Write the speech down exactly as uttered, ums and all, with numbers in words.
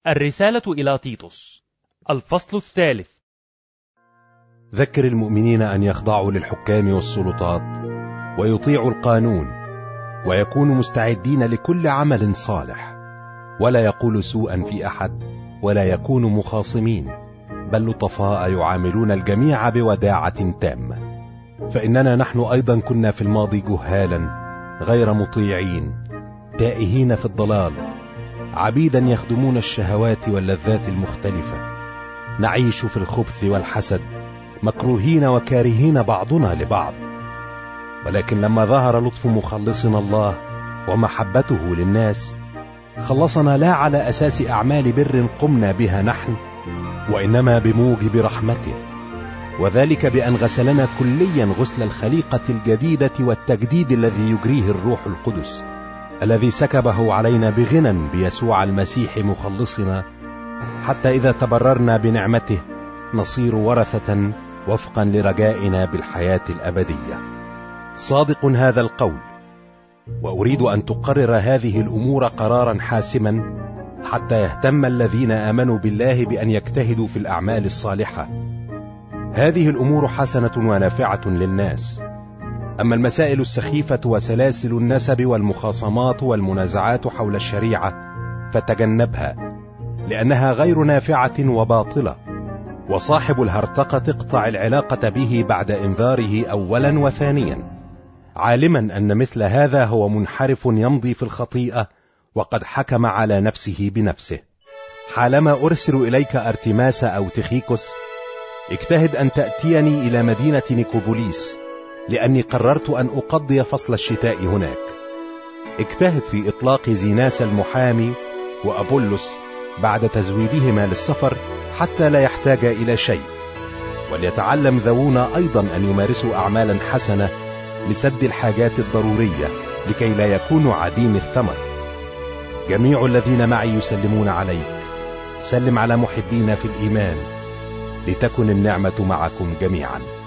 الرسالة إلى تيتوس، الفصل الثالث. ذكر المؤمنين أن يخضعوا للحكام والسلطات ويطيعوا القانون، ويكونوا مستعدين لكل عمل صالح، ولا يقول سوءا في أحد، ولا يكونوا مخاصمين، بل لطفاء يعاملون الجميع بوداعة تامة. فإننا نحن أيضا كنا في الماضي جهالا غير مطيعين، تائهين في الضلال، عبيدا يخدمون الشهوات واللذات المختلفة، نعيش في الخبث والحسد، مكروهين وكارهين بعضنا لبعض. ولكن لما ظهر لطف مخلصنا الله ومحبته للناس، خلصنا لا على أساس أعمال بر قمنا بها نحن، وإنما بموجب رحمته، وذلك بأن غسلنا كليا غسل الخليقة الجديدة والتجديد الذي يجريه الروح القدس، الذي سكبه علينا بغنى بيسوع المسيح مخلصنا، حتى إذا تبررنا بنعمته نصير ورثة وفقا لرجائنا بالحياة الأبدية. صادق هذا القول، وأريد أن تقرر هذه الأمور قرارا حاسما، حتى يهتم الذين آمنوا بالله بأن يجتهدوا في الأعمال الصالحة. هذه الأمور حسنة ونافعة للناس. أما المسائل السخيفة وسلاسل النسب والمخاصمات والمنازعات حول الشريعة فتجنبها، لأنها غير نافعة وباطلة، وصاحب الهرطقة تقطع العلاقة به بعد إنذاره أولا وثانيا، عالما أن مثل هذا هو منحرف يمضي في الخطيئة، وقد حكم على نفسه بنفسه. حالما أرسل إليك أرتماس أو تخيكوس، اجتهد أن تأتيني إلى مدينة نيكوبوليس، لأني قررت أن أقضي فصل الشتاء هناك. اجتهد في إطلاق زيناس المحامي وأبولس بعد تزويدهما للسفر، حتى لا يحتاج إلى شيء، وليتعلم ذوونا أيضا أن يمارسوا أعمالا حسنة لسد الحاجات الضرورية، لكي لا يكونوا عديم الثمر. جميع الذين معي يسلمون عليك. سلم على محبين في الإيمان، لتكن النعمة معكم جميعا.